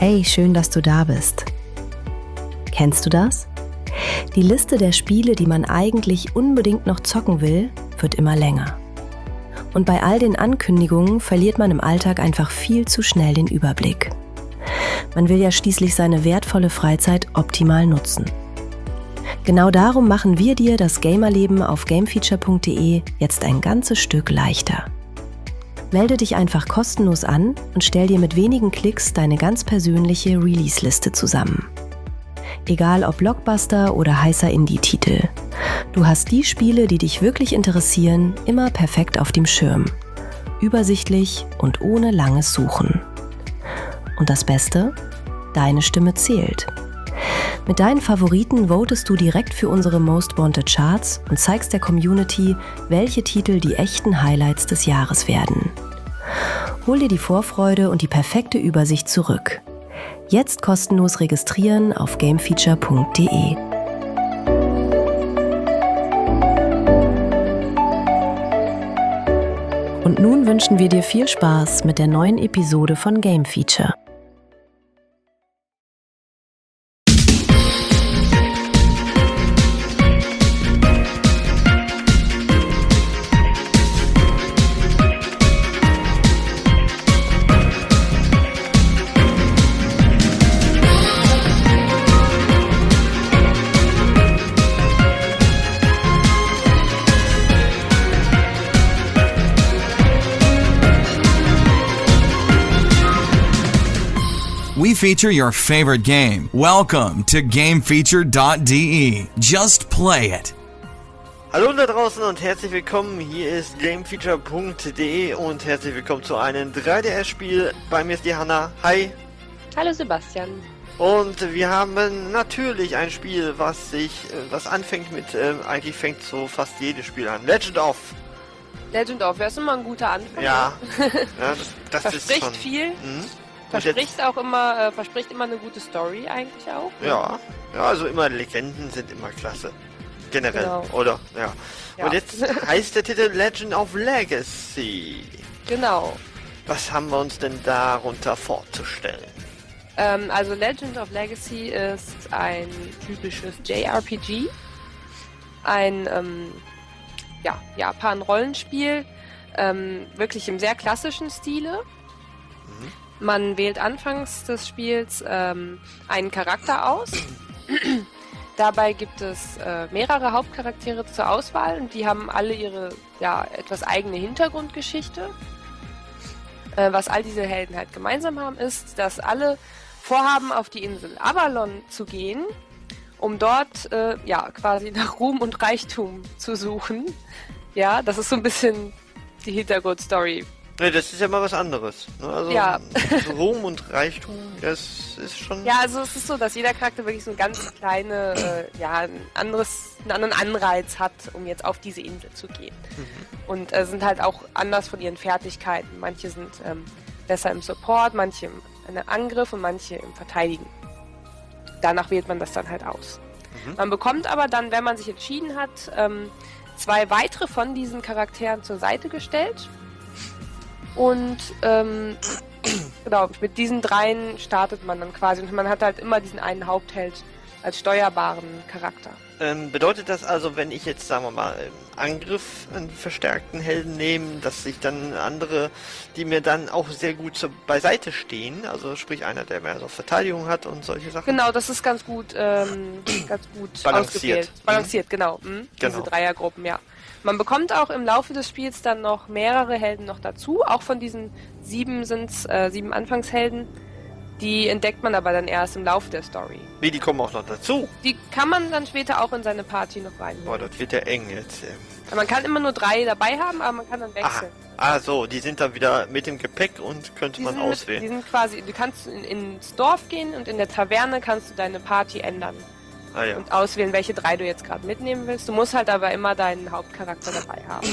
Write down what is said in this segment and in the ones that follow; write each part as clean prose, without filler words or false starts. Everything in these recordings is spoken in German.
Hey, schön, dass du da bist. Kennst du das? Die Liste der Spiele, die man eigentlich unbedingt noch zocken will, wird immer länger. Und bei all den Ankündigungen verliert man im Alltag einfach viel zu schnell den Überblick. Man will ja schließlich seine wertvolle Freizeit optimal nutzen. Genau darum machen wir dir das Gamerleben auf gamefeature.de jetzt ein ganzes Stück leichter. Melde dich einfach kostenlos an und stell dir mit wenigen Klicks deine ganz persönliche Release-Liste zusammen. Egal ob Blockbuster oder heißer Indie-Titel. Du hast die Spiele, die dich wirklich interessieren, immer perfekt auf dem Schirm. Übersichtlich und ohne langes Suchen. Und das Beste? Deine Stimme zählt. Mit deinen Favoriten votest du direkt für unsere Most Wanted Charts und zeigst der Community, welche Titel die echten Highlights des Jahres werden. Hol dir die Vorfreude und die perfekte Übersicht zurück. Jetzt kostenlos registrieren auf gamefeature.de. Und nun wünschen wir dir viel Spaß mit der neuen Episode von Game Feature. We feature your favorite game. Welcome to GameFeature.de. Just play it. Hallo da draußen und herzlich willkommen. Hier ist GameFeature.de und herzlich willkommen zu einem 3DS-Spiel. Bei mir ist die Hanna. Hi. Hallo Sebastian. Und wir haben natürlich ein Spiel, was anfängt mit, eigentlich fängt so fast jedes Spiel an. Legend of. Legend of, das ist immer ein guter Anfang. Ja, ja das verspricht ist schon viel. Verspricht immer eine gute Story eigentlich auch. Ja, also immer Legenden sind immer klasse. Generell, genau. Oder? Ja. Und jetzt heißt der Titel Legend of Legacy. Genau. Was haben wir uns denn darunter vorzustellen? Also Legend of Legacy ist ein typisches JRPG. Ein Japan-Rollenspiel. Wirklich im sehr klassischen Stile. Man wählt anfangs des Spiels einen Charakter aus. Dabei gibt es mehrere Hauptcharaktere zur Auswahl und die haben alle ihre etwas eigene Hintergrundgeschichte. Was all diese Helden halt gemeinsam haben, ist, dass alle vorhaben, auf die Insel Avalon zu gehen, um dort quasi nach Ruhm und Reichtum zu suchen. Ja, das ist so ein bisschen die Hintergrundstory. Ne, das ist ja mal was anderes. Ne? Also Ruhm und Reichtum, das ist schon... Ja, also es ist so, dass jeder Charakter wirklich so eine ganz kleine, einen anderen Anreiz hat, um jetzt auf diese Insel zu gehen. Und sind halt auch anders von ihren Fertigkeiten. Manche sind besser im Support, manche im Angriff und manche im Verteidigen. Danach wählt man das dann halt aus. Man bekommt aber dann, wenn man sich entschieden hat, 2 weitere von diesen Charakteren zur Seite gestellt. Und genau, mit diesen 3 startet man dann quasi und man hat halt immer diesen einen Hauptheld als steuerbaren Charakter. Bedeutet das also, wenn ich jetzt, sagen wir mal, im Angriff einen verstärkten Helden nehme, dass sich dann andere, die mir dann auch sehr gut beiseite stehen, also sprich einer, der mehr so Verteidigung hat und solche Sachen? Genau, das ist ganz gut ausgewählt. Balanciert, genau. Diese Dreiergruppen, ja. Man bekommt auch im Laufe des Spiels dann noch mehrere Helden noch dazu. Auch von diesen 7 sind es 7 Anfangshelden. Die entdeckt man aber dann erst im Laufe der Story. Wie, die kommen auch noch dazu? Die kann man dann später auch in seine Party noch reinholen. Boah, das wird ja eng jetzt. Man kann immer nur 3 dabei haben, aber man kann dann wechseln. So, die sind dann wieder mit dem Gepäck und könnte man auswählen. Die sind quasi, du kannst ins Dorf gehen und in der Taverne kannst du deine Party ändern. Und auswählen, welche 3 du jetzt gerade mitnehmen willst. Du musst halt aber immer deinen Hauptcharakter dabei haben.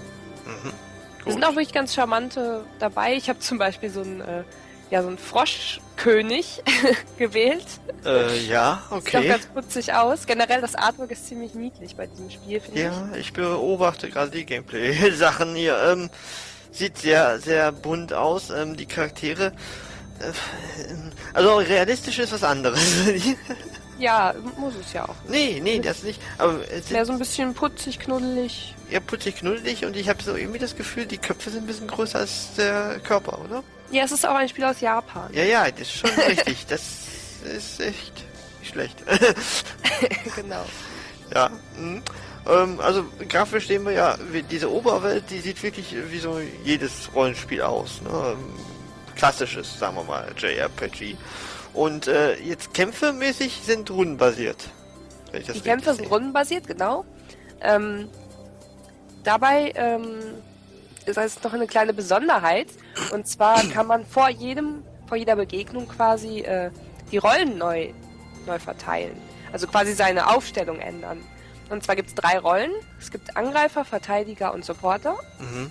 Es sind auch wirklich ganz charmante dabei. Ich habe zum Beispiel so einen Froschkönig gewählt. Ja, okay. Sieht auch ganz putzig aus. Generell, das Artwork ist ziemlich niedlich bei diesem Spiel, finde ich. Ja, ich beobachte gerade die Gameplay-Sachen hier. Sieht sehr, sehr bunt aus, die Charaktere. Also realistisch ist was anderes. Ja, muss es ja auch. Nee, das nicht. Aber es Mehr sind so ein bisschen putzig, knuddelig. ja putzig, knuddelig und ich habe so irgendwie das Gefühl, die Köpfe sind ein bisschen größer als der Körper, oder? Ja, es ist auch ein Spiel aus Japan. Ja, das ist schon richtig. Das ist echt nicht schlecht. Genau. Ja. Also grafisch sehen wir ja, diese Oberwelt, die sieht wirklich wie so jedes Rollenspiel aus. Ne? Klassisches, sagen wir mal, JRPG. Und jetzt kämpfemäßig sind rundenbasiert. Wenn ich das Die richtig Kämpfe sind sehe. rundenbasiert, genau. Dabei ist es noch eine kleine Besonderheit. Und zwar kann man vor jeder Begegnung quasi die Rollen neu verteilen. Also quasi seine Aufstellung ändern. Und zwar gibt es 3 Rollen. Es gibt Angreifer, Verteidiger und Supporter. Mhm.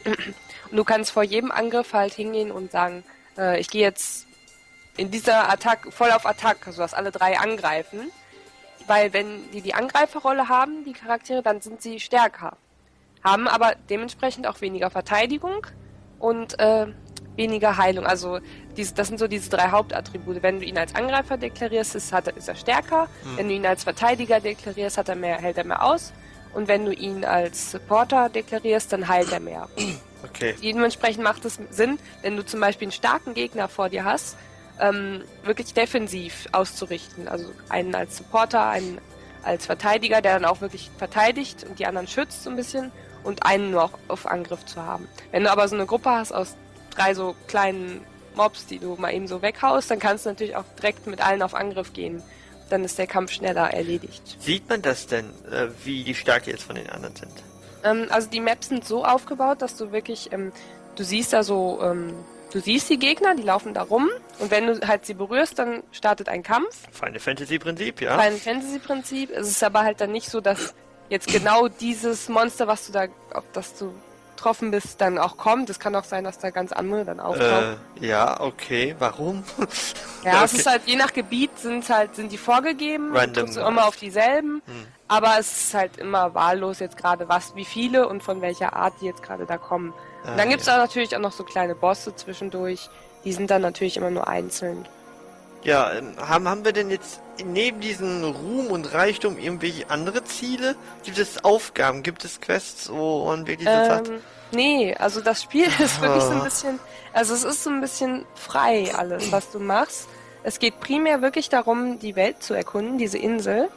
Und du kannst vor jedem Angriff halt hingehen und sagen, ich gehe jetzt in dieser Attacke voll auf Attacke, also dass alle 3 angreifen. Weil wenn die Angreiferrolle haben, die Charaktere, dann sind sie stärker. Haben aber dementsprechend auch weniger Verteidigung und weniger Heilung. Also das sind so diese 3 Hauptattribute. Wenn du ihn als Angreifer deklarierst, ist er stärker. Wenn du ihn als Verteidiger deklarierst, hält er mehr aus. Und wenn du ihn als Supporter deklarierst, dann heilt er mehr. Okay. Dementsprechend macht es Sinn, wenn du zum Beispiel einen starken Gegner vor dir hast, wirklich defensiv auszurichten. Also einen als Supporter, einen als Verteidiger, der dann auch wirklich verteidigt und die anderen schützt so ein bisschen und einen nur auch auf Angriff zu haben. Wenn du aber so eine Gruppe hast aus 3 so kleinen Mobs, die du mal eben so weghaust, dann kannst du natürlich auch direkt mit allen auf Angriff gehen. Dann ist der Kampf schneller erledigt. Sieht man das denn, wie die Stärke jetzt von den anderen sind? Also die Maps sind so aufgebaut, dass du wirklich, du siehst da so, du siehst die Gegner, die laufen da rum und wenn du halt sie berührst, dann startet ein Kampf. Final Fantasy Prinzip, ja? Final Fantasy Prinzip. Es ist aber halt dann nicht so, dass jetzt genau dieses Monster, was du da, auf das du getroffen bist, dann auch kommt. Es kann auch sein, dass da ganz andere dann auftauchen. Ja, okay. Warum? Ja, okay. es ist halt, je nach Gebiet sind die vorgegeben. Random. Du immer auf dieselben. Aber es ist halt immer wahllos jetzt gerade wie viele und von welcher Art die jetzt gerade da kommen. Und dann gibt es auch natürlich auch noch so kleine Bosse zwischendurch. Die sind dann natürlich immer nur einzeln. Ja, haben wir denn jetzt neben diesem Ruhm und Reichtum irgendwelche andere Ziele? Gibt es Aufgaben? Gibt es Quests, wo man wirklich das hat? Nee, also das Spiel ist wirklich so ein bisschen, also es ist so ein bisschen frei alles, was du machst. Es geht primär wirklich darum, die Welt zu erkunden, diese Insel.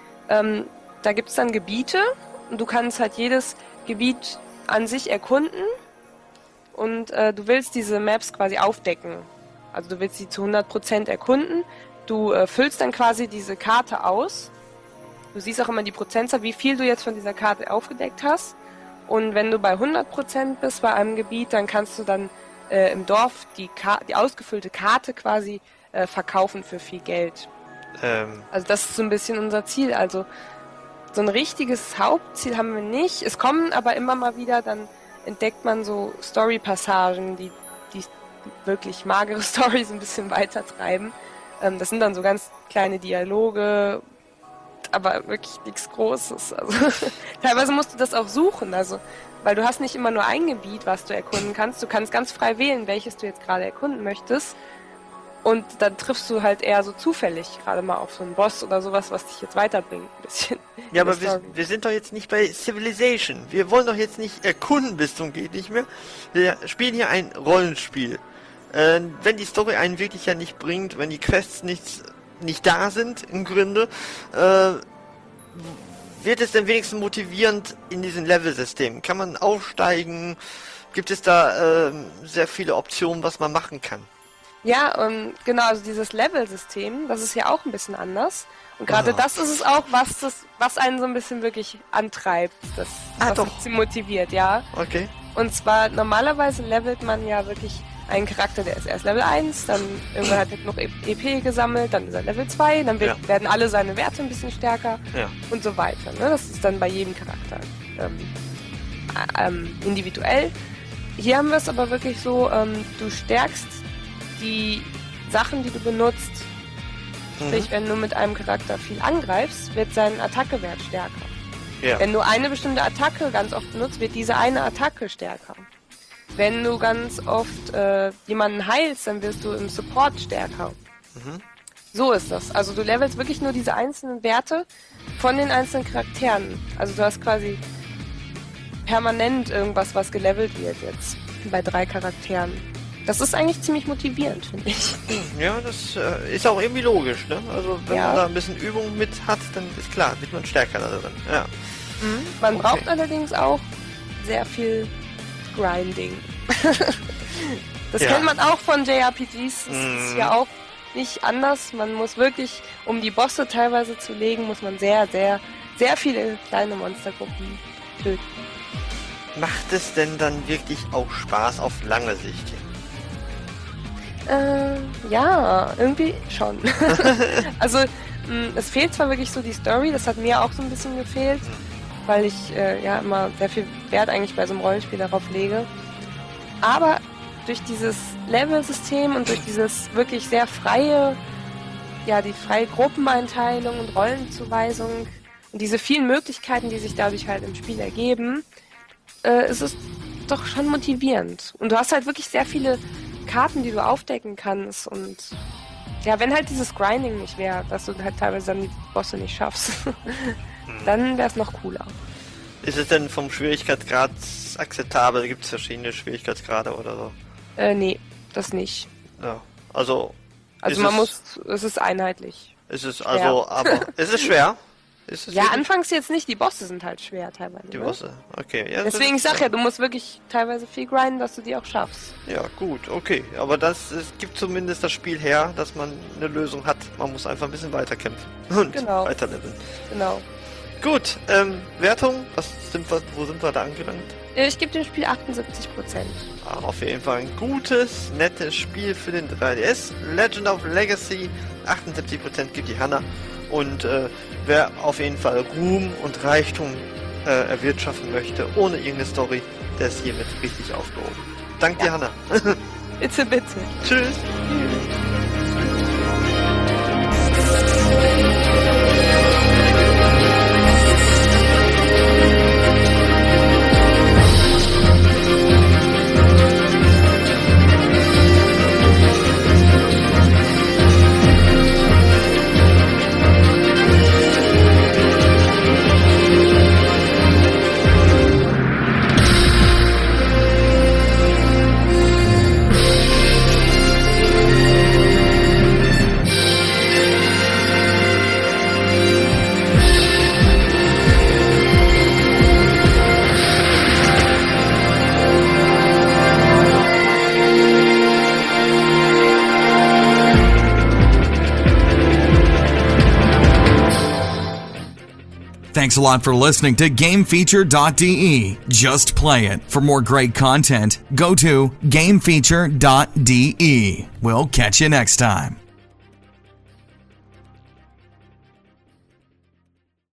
Da gibt es dann Gebiete und du kannst halt jedes Gebiet an sich erkunden und du willst diese Maps quasi aufdecken. Also du willst sie zu 100% erkunden. Du füllst dann quasi diese Karte aus. Du siehst auch immer die Prozentzahl, wie viel du jetzt von dieser Karte aufgedeckt hast. Und wenn du bei 100% bist bei einem Gebiet, dann kannst du dann im Dorf die ausgefüllte Karte quasi verkaufen für viel Geld. Also das ist so ein bisschen unser Ziel. Also so ein richtiges Hauptziel haben wir nicht. Es kommen aber immer mal wieder, dann entdeckt man so Story-Passagen, die wirklich magere Storys ein bisschen weiter treiben. Das sind dann so ganz kleine Dialoge, aber wirklich nichts Großes. Also teilweise musst du das auch suchen, also weil du hast nicht immer nur ein Gebiet, was du erkunden kannst. Du kannst ganz frei wählen, welches du jetzt gerade erkunden möchtest. Und dann triffst du halt eher so zufällig gerade mal auf so einen Boss oder sowas, was dich jetzt weiterbringt ein bisschen. Ja, aber wir sind doch jetzt nicht bei Civilization. Wir wollen doch jetzt nicht erkunden bis zum geht nicht mehr. Wir spielen hier ein Rollenspiel. Wenn die Story einen wirklich ja nicht bringt, wenn die Quests nicht da sind, im Grunde, wird es denn wenigstens motivierend in diesem Level-System? Kann man aufsteigen? Gibt es da sehr viele Optionen, was man machen kann? Ja, genau, also dieses Level-System, das ist ja auch ein bisschen anders. Und gerade das ist es auch, was einen so ein bisschen wirklich antreibt, was doch. dich motiviert, ja. Okay. Und zwar, normalerweise levelt man ja wirklich einen Charakter, der ist erst Level 1, dann irgendwann hat er noch EP gesammelt, dann ist er Level 2, dann werden alle seine Werte ein bisschen stärker und so weiter. Ne? Das ist dann bei jedem Charakter individuell. Hier haben wir es aber wirklich so, du stärkst die Sachen, die du benutzt. Sprich, wenn du mit einem Charakter viel angreifst, wird sein Attackewert stärker. Ja. Wenn du eine bestimmte Attacke ganz oft benutzt, wird diese eine Attacke stärker. wenn du ganz oft jemanden heilst, dann wirst du im Support stärker. So ist das. Also du levelst wirklich nur diese einzelnen Werte von den einzelnen Charakteren. Also du hast quasi permanent irgendwas, was gelevelt wird jetzt bei 3 Charakteren. Das ist eigentlich ziemlich motivierend, finde ich. Ja, das ist auch irgendwie logisch, ne? Also wenn man da ein bisschen Übung mit hat, dann ist klar, wird man stärker da drin. Ja. Man braucht allerdings auch sehr viel Grinding. Das kennt man auch von JRPGs. Das ist ja auch nicht anders. Man muss wirklich, um die Bosse teilweise zu legen, muss man sehr, sehr, sehr viele kleine Monstergruppen töten. Macht es denn dann wirklich auch Spaß auf lange Sicht? Ja, irgendwie schon. Also, es fehlt zwar wirklich so die Story, das hat mir auch so ein bisschen gefehlt, weil ich immer sehr viel Wert eigentlich bei so einem Rollenspiel darauf lege. Aber durch dieses Level-System und durch dieses wirklich sehr freie, die freie Gruppeneinteilung und Rollenzuweisung und diese vielen Möglichkeiten, die sich dadurch halt im Spiel ergeben, ist es doch schon motivierend. Und du hast halt wirklich sehr viele Karten, die du aufdecken kannst und wenn halt dieses Grinding nicht wäre, dass du halt teilweise dann die Bosse nicht schaffst, dann wäre es noch cooler. Ist es denn vom Schwierigkeitsgrad akzeptabel? Gibt es verschiedene Schwierigkeitsgrade oder so? Nee, das nicht. Ja, also es ist einheitlich. Ist es also, aber ist es schwer? Ist es anfangs jetzt nicht, die Bosse sind halt schwer teilweise. Die Bosse, okay. Ja, deswegen sag du musst wirklich teilweise viel grinden, dass du die auch schaffst. Ja, gut, okay. Aber es gibt zumindest das Spiel her, dass man eine Lösung hat. Man muss einfach ein bisschen weiterkämpfen und weiterleveln. Genau. Gut, Wertung, wo sind wir da angelangt? Ich gebe dem Spiel 78%. Auf jeden Fall ein gutes, nettes Spiel für den 3DS. Legend of Legacy, 78% gibt die Hanna. Und wer auf jeden Fall Ruhm und Reichtum erwirtschaften möchte, ohne irgendeine Story, der ist hiermit richtig aufgehoben. Dank dir, Hanna. Bitte, bitte. Tschüss. Thanks a lot for listening to GameFeature.de. Just play it. For more great content, go to GameFeature.de. We'll catch you next time.